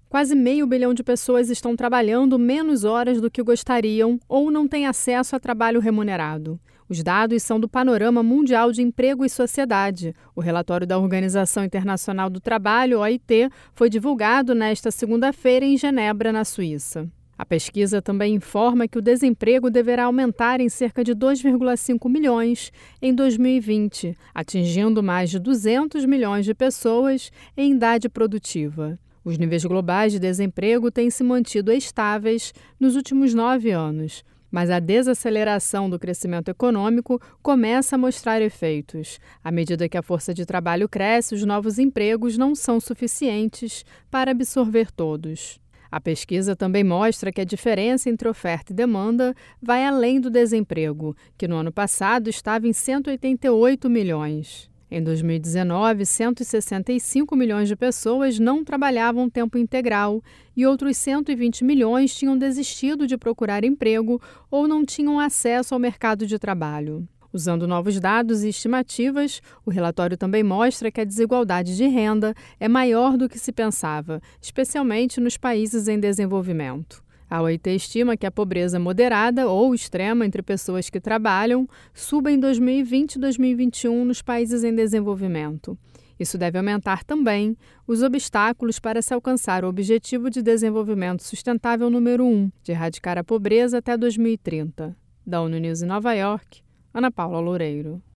Quase 500 milhão de pessoas estão trabalhando menos horas do que gostariam ou não têm acesso a trabalho remunerado. Os dados são do Panorama Mundial de Emprego e Sociedade. O relatório da Organização Internacional do Trabalho, OIT, foi divulgado nesta segunda-feira em Genebra, na Suíça. A pesquisa também informa que o desemprego deverá aumentar em cerca de 2,5 milhões em 2020, atingindo mais de 200 milhões de pessoas em idade produtiva. Os níveis globais de desemprego têm se mantido estáveis nos últimos 9 anos, mas a desaceleração do crescimento econômico começa a mostrar efeitos. À medida que a força de trabalho cresce, os novos empregos não são suficientes para absorver todos. A pesquisa também mostra que a diferença entre oferta e demanda vai além do desemprego, que no ano passado estava em 188 milhões. Em 2019, 165 milhões de pessoas não trabalhavam tempo integral e outros 120 milhões tinham desistido de procurar emprego ou não tinham acesso ao mercado de trabalho. Usando novos dados e estimativas, o relatório também mostra que a desigualdade de renda é maior do que se pensava, especialmente nos países em desenvolvimento. A OIT estima que a pobreza moderada ou extrema entre pessoas que trabalham suba em 2020 e 2021 nos países em desenvolvimento. Isso deve aumentar também os obstáculos para se alcançar o Objetivo de Desenvolvimento Sustentável número 1, de erradicar a pobreza até 2030. Da ONU News em Nova York, Ana Paula Loureiro.